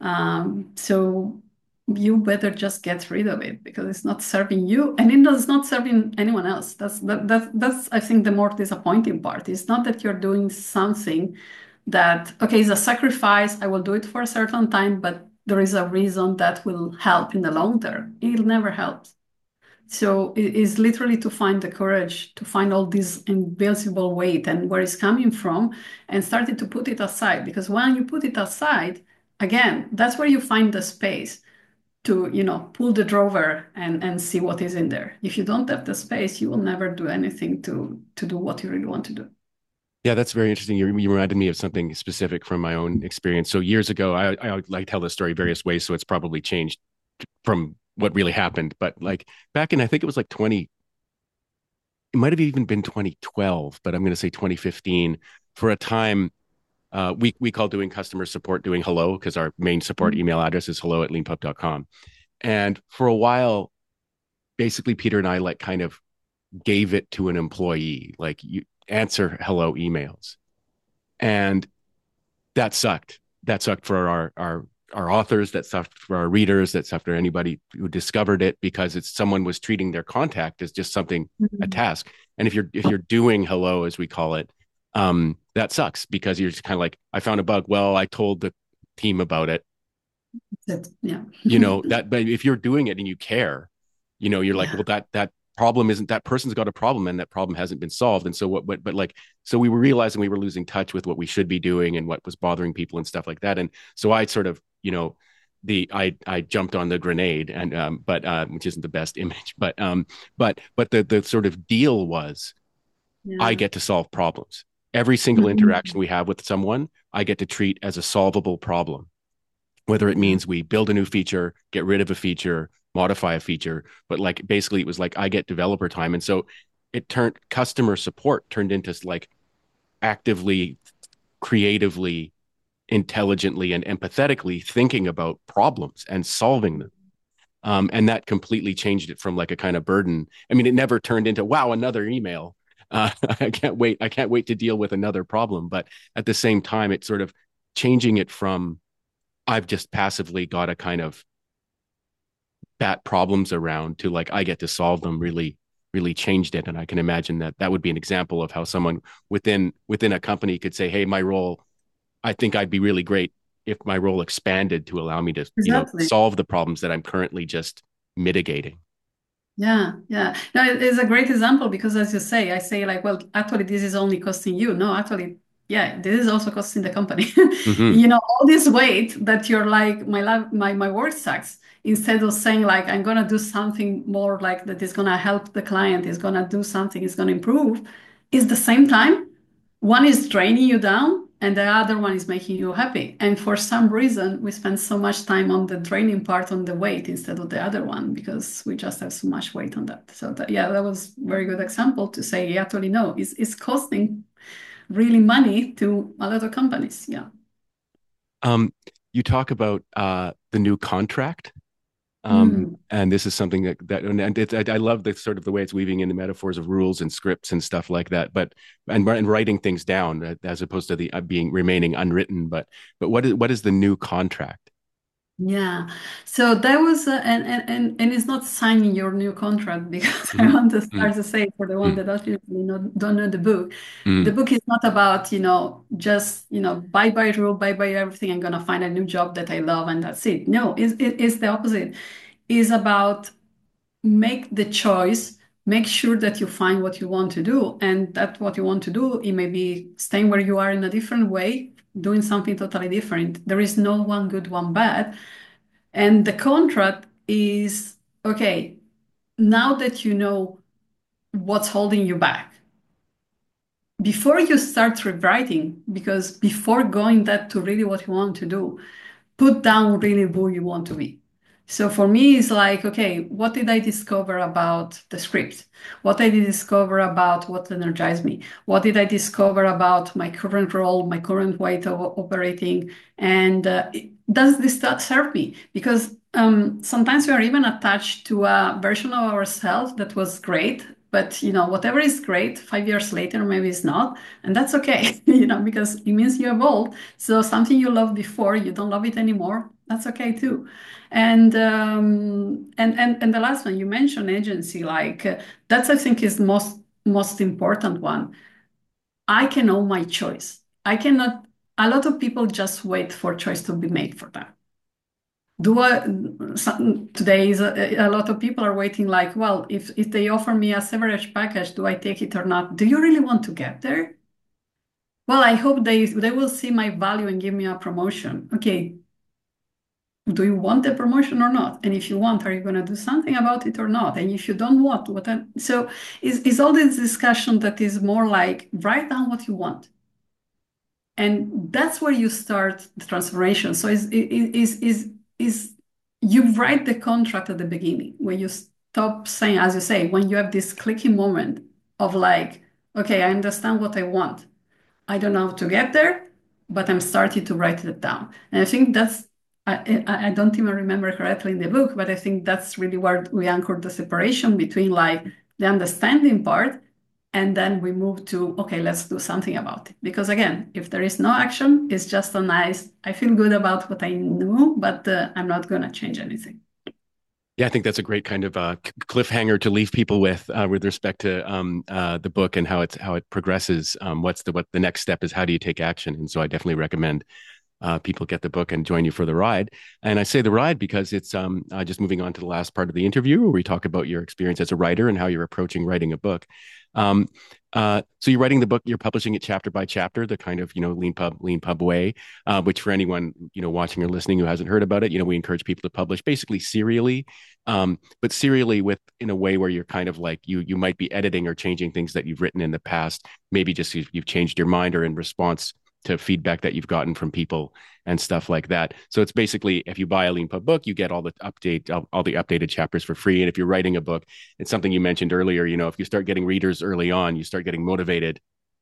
So you better just get rid of it because it's not serving you, and it is not serving anyone else. That's I think the more disappointing part. It's not that you're doing something that okay is a sacrifice. I will do it for a certain time, but there is a reason that will help in the long term. It never helps. So it is literally to find the courage to find all this invincible weight and where it's coming from and started to put it aside. Because when you put it aside, again, that's where you find the space to, pull the drawer and see what is in there. If you don't have the space, you will never do anything to do what you really want to do. Yeah, that's very interesting. You reminded me of something specific from my own experience. So years ago, I like tell this story various ways, so it's probably changed from what really happened. But like back in, I think it was like 20, it might have even been 2012, but I'm going to say 2015. For a time, we call doing customer support doing hello because our main support Mhm. email address is hello@leanpub.com. And for a while, basically Peter and I like kind of gave it to an employee, like you answer hello emails. And that sucked. That sucked for our authors, that sucked for our readers, that sucked for anybody who discovered it because it's someone was treating their contact as just something, a Mhm. task. And if you're doing hello as we call it, that sucks because you're just kind of like, I found a bug. Well, I told the team about it. That's it. Yeah. That, but if you're doing it and you care, you're like, Yeah. well, that problem isn't, that person's got a problem and that problem hasn't been solved. And so but like, so we were realizing we were losing touch with what we should be doing and what was bothering people and stuff like that. And so I sort of, I jumped on the grenade and, but, which isn't the best image, but the sort of deal was I Yeah. get to solve problems. Every single Mhm. interaction we have with someone, I get to treat as a solvable problem, whether it Yeah. means we build a new feature, get rid of a feature, modify a feature. But like basically, it was like I get developer time. And so it turned customer support turned into like actively, creatively, intelligently, and empathetically thinking about problems and solving them. And that completely changed it from like a kind of burden. I mean, it never turned into, wow, another email. I can't wait. I can't wait to deal with another problem. But at the same time, it's sort of changing it from I've just passively got to kind of bat problems around to like I get to solve them really changed it. And I can imagine that that would be an example of how someone within a company could say, hey, my role, I think I'd be really great if my role expanded to allow me to, Exactly. solve the problems that I'm currently just mitigating. Yeah, yeah. No, it's a great example because as you say, I say like, well, actually this is only costing you. No, actually, yeah, this is also costing the company. Mm-hmm. You know, all this weight that you're like, my work sucks. Instead of saying like, I'm gonna do something more like that is gonna help the client, is gonna do something, is gonna improve, is the same time one is draining you down and the other one is making you happy. And for some reason, we spend so much time on the draining part on the weight instead of the other one because we just have so much weight on that. So that, yeah, that was very good example to say, yeah, actually, no, it's costing really money to a lot of companies. Yeah. Um, you talk about the new contract. Mm. And this is something and I love the sort of the way it's weaving in the metaphors of rules and scripts and stuff like that. But and writing things down as opposed to the being remaining unwritten. But what is the new contract? Yeah. So that was, and it's not signing your new contract because I Mm-hmm. want to Mm-hmm. start to say for the one that don't know the book. The Mm-hmm. book is not about, just, bye rule, bye everything. I'm going to find a new job that I love and that's it. No, it's the opposite. It's about make the choice, make sure that you find what you want to do. And that what you want to do, it may be staying where you are in a different way, doing something totally different. There is no one good, one bad. And the contract is okay, now that you know what's holding you back, before you start rewriting, because before going that to really what you want to do, put down really who you want to be. So for me, it's like, okay, what did I discover about the script? What did I discover about what energized me? What did I discover about my current role, my current way of operating? And does this serve me? Because sometimes we are even attached to a version of ourselves that was great, but whatever is great, 5 years later, maybe it's not, and that's okay, because it means you evolved. So something you loved before, you don't love it anymore. That's okay too. And the last one you mentioned agency, like that's I think is the most important one. I can own my choice. I cannot. A lot of people just wait for choice to be made for them. Today is a lot of people are waiting like, well, if they offer me a severance package, do I take it or not? Do you really want to get there? Well, I hope they will see my value and give me a promotion. Okay, do you want the promotion or not? And if you want, are you going to do something about it or not? And if you don't want, so it's all this discussion that is more like write down what you want. And that's where you start the transformation. So is you write the contract at the beginning when you stop saying, as you say, when you have this clicking moment of like, okay, I understand what I want. I don't know how to get there, but I'm starting to write it down. And I think I don't even remember correctly in the book, but I think that's really where we anchored the separation between like the understanding part and then we move to, okay, let's do something about it. Because again, if there is no action, it's just a nice, I feel good about what I knew, but I'm not going to change anything. Yeah, I think that's a great kind of cliffhanger to leave people with respect to the book and how it progresses. What the next step is? How do you take action? And so I definitely recommend people get the book and join you for the ride. And I say the ride because it's just moving on to the last part of the interview where we talk about your experience as a writer and how you're approaching writing a book. Um, so you're writing the book, you're publishing it chapter by chapter, the kind of, lean pub way, which for anyone, watching or listening who hasn't heard about it, we encourage people to publish basically serially, but serially with in a way where you're kind of like you might be editing or changing things that you've written in the past, maybe just you've changed your mind or in response to feedback that you've gotten from people and stuff like that. So it's basically if you buy a LeanPub book, you get all the updated chapters for free. And if you're writing a book, it's something you mentioned earlier. If you start getting readers early on, you start getting motivated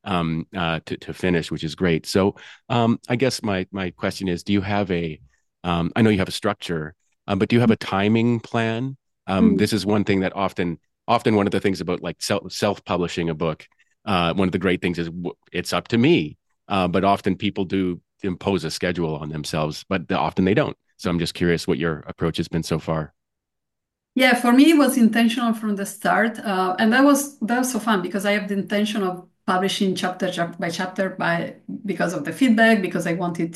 to finish, which is great. So I guess my question is, do you have I know you have a structure, but do you have a timing plan? Mm. This is one thing that often one of the things about like self publishing a book. One of the great things is it's up to me, but often people do impose a schedule on themselves, but often they don't. So I'm just curious what your approach has been so far. Yeah, for me it was intentional from the start, and that was so fun because I have the intention of publishing chapter by because of the feedback, because I wanted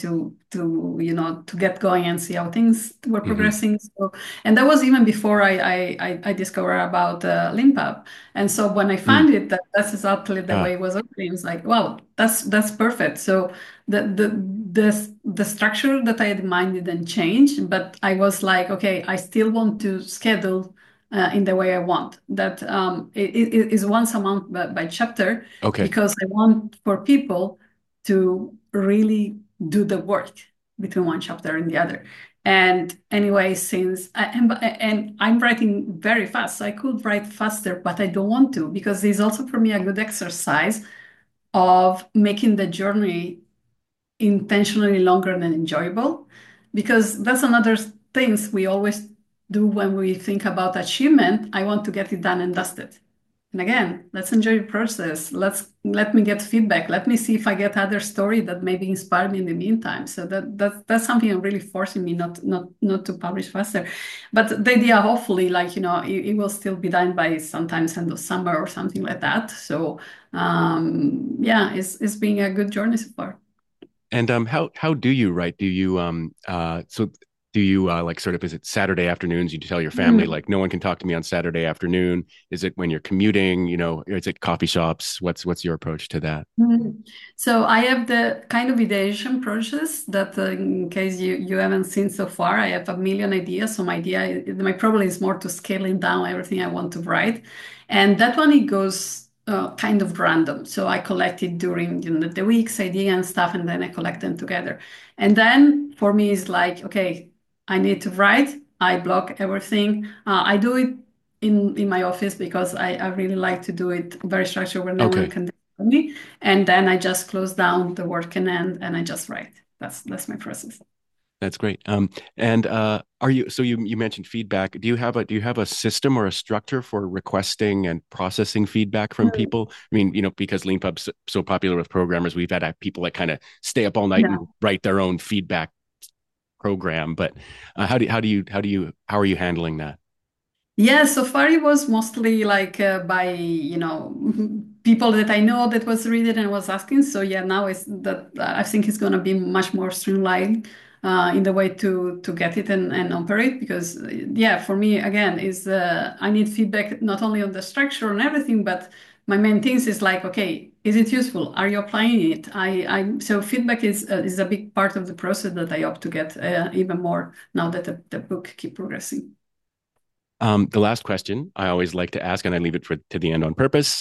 to get going and see how things were Hmm. progressing. So, and that was even before I discovered about Limpub. And so when I Mm. found it, that's exactly the way Ah, it was opening. It was like, wow, that's perfect. So the structure that I had in mind didn't change, but I was like, okay, I still want to schedule in the way I want. That it is once a month by chapter okay. because I want for people to really do the work between one chapter and the other. And anyway, and I'm writing very fast, so I could write faster, but I don't want to because it's also for me a good exercise of making the journey intentionally longer and enjoyable because that's another things we always do when we think about achievement. I want to get it done and dusted. And again, let's enjoy the process. Let me get feedback. Let me see if I get other story that maybe inspire me in the meantime. So that's something I'm really forcing me not to publish faster. But the idea, hopefully, like it will still be done by sometimes end of summer or something like that. So yeah, it's being a good journey so far. And how do you write? Do you like sort of is it Saturday afternoons? You tell your family Mm. like no one can talk to me on Saturday afternoon. Is it when you're commuting? Is it coffee shops? What's your approach to that? Mhm. So I have the kind of ideation process that, in case you haven't seen so far, I have a million ideas. So my problem is more to scaling down everything I want to write, and that one it goes kind of random. So I collect it during the week's idea and stuff, and then I collect them together. And then for me, it's like, okay, I need to write. I block everything. I do it in my office because I really like to do it very structured where no one Okay. can disturb me, and then I just close down the work can end and I just write. That's my process. That's great. And are you so you mentioned feedback. Do you have a system or a structure for requesting and processing feedback from Mm. people? I mean, because LeanPub's so popular with programmers, we've had people that kind of stay up all night Yeah. and write their own feedback program. But how are you handling that? Yeah, so far it was mostly like by, people that I know that was reading and was asking. So yeah, now it's that I think it's going to be much more streamlined in the way to get it and operate because yeah, for me again is I need feedback not only on the structure and everything, but my main things is like, okay, is it useful? Are you applying it? So feedback is a big part of the process that I hope to get even more now that the book keep progressing. The last question I always like to ask, and I leave it to the end on purpose,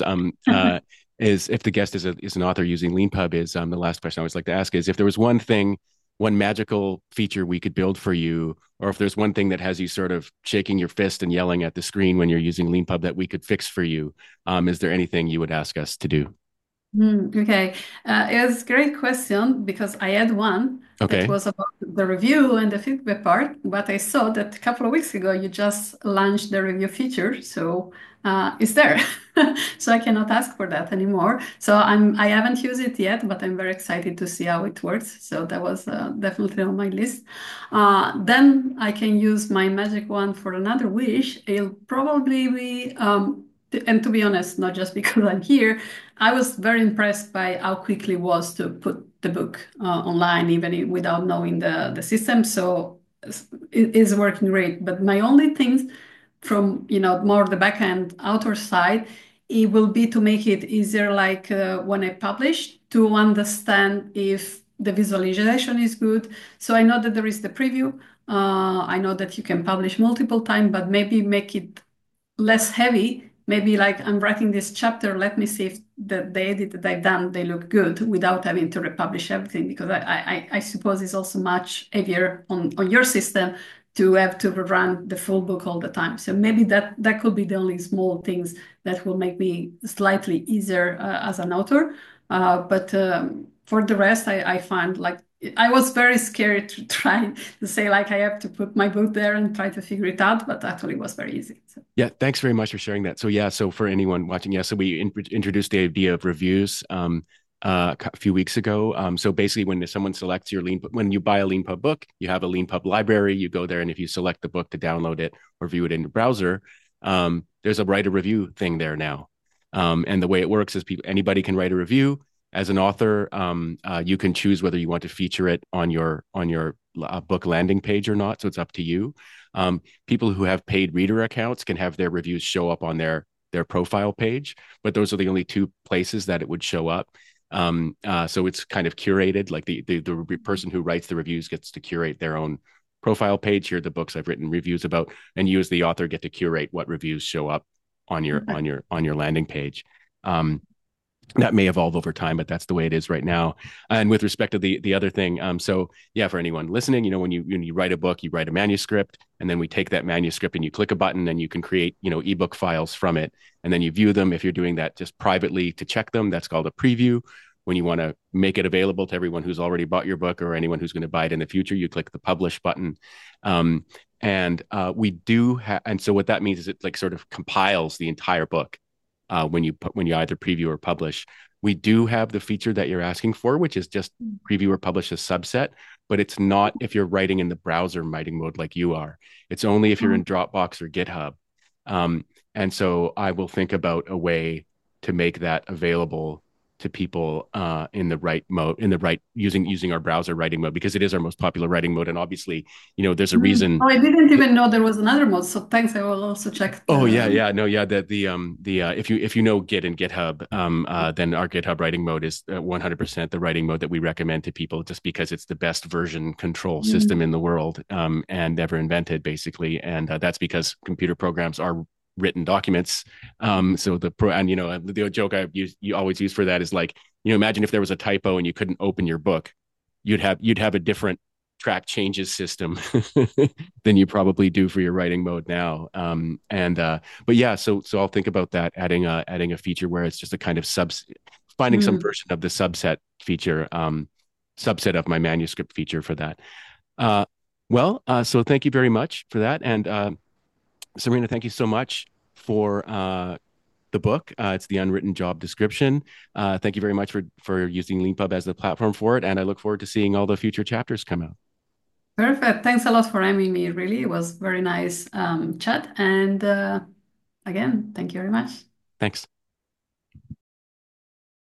is if the guest is an author using LeanPub. Is the last question I always like to ask is if there was one thing, one magical feature we could build for you, or if there's one thing that has you sort of shaking your fist and yelling at the screen when you're using LeanPub that we could fix for you. Is there anything you would ask us to do? Okay. It was a great question because I had one that Okay. was about the review and the feedback part, but I saw that a couple of weeks ago you just launched the review feature, so it's there. So I cannot ask for that anymore. So I haven't used it yet, but I'm very excited to see how it works. So that was definitely on my list. Then I can use my magic wand for another wish. It'll probably be and to be honest, not just because I'm here, I was very impressed by how quickly it was to put the book online, even without knowing the system. So it is working great. But my only things from more the backend outer side, it will be to make it easier, like when I publish, to understand if the visualization is good. So I know that there is the preview. I know that you can publish multiple times, but maybe make it less heavy. Maybe like I'm writing this chapter, let me see if the edit that I've done, they look good without having to republish everything, because I suppose it's also much heavier on your system to have to run the full book all the time. So maybe that could be the only small things that will make me slightly easier as an author. But for the rest, I find like I was very scared to try to say like I have to put my book there and try to figure it out, but actually it was very easy. So. Yeah, thanks very much for sharing that. So yeah, so for anyone watching, yeah, so we introduced the idea of reviews a few weeks ago. So basically, when someone selects your when you buy a Leanpub book, you have a Leanpub library. You go there, and if you select the book to download it or view it in your browser, there's a write a review thing there now. And the way it works is anybody can write a review. As an author, you can choose whether you want to feature it on your book landing page or not. So it's up to you. People who have paid reader accounts can have their reviews show up on their profile page, but those are the only two places that it would show up. So it's kind of curated, like the person who writes the reviews gets to curate their own profile page. Here are the books I've written reviews about, and you as the author get to curate what reviews show up on your landing page. That may evolve over time, but that's the way it is right now. And with respect to the other thing, so yeah, for anyone listening, when you write a book, you write a manuscript, and then we take that manuscript and you click a button and you can create ebook files from it, and then you view them. If you're doing that just privately to check them, that's called a preview. When you want to make it available to everyone who's already bought your book or anyone who's going to buy it in the future, you click the publish button. And we do and so what that means is it like sort of compiles the entire book. When you either preview or publish. We do have the feature that you're asking for, which is just preview or publish a subset, but it's not if you're writing in the browser writing mode like you are. It's only if you're in Dropbox or GitHub. And so I will think about a way to make that available to people in the right mode, using our browser writing mode, because it is our most popular writing mode. And obviously, there's a reason. Oh, I didn't even know there was another mode. So thanks. I will also check. Oh yeah, no, yeah. If you know Git and GitHub, then our GitHub writing mode is 100% the writing mode that we recommend to people, just because it's the best version control system in the world, and ever invented, basically. And that's because computer programs are written documents. So the joke you always use for that is like, imagine if there was a typo and you couldn't open your book, you'd have a different track changes system than you probably do for your writing mode now. But yeah, so I'll think about that, adding a feature where it's just a kind of finding some version of the subset feature, subset of my manuscript feature for that. So thank you very much for that. And Serena, thank you so much for the book. It's The Unwritten Job Description. Thank you very much for using Leanpub as the platform for it. And I look forward to seeing all the future chapters come out. Perfect. Thanks a lot for having me. Really, it was very nice chat. And again, thank you very much. Thanks.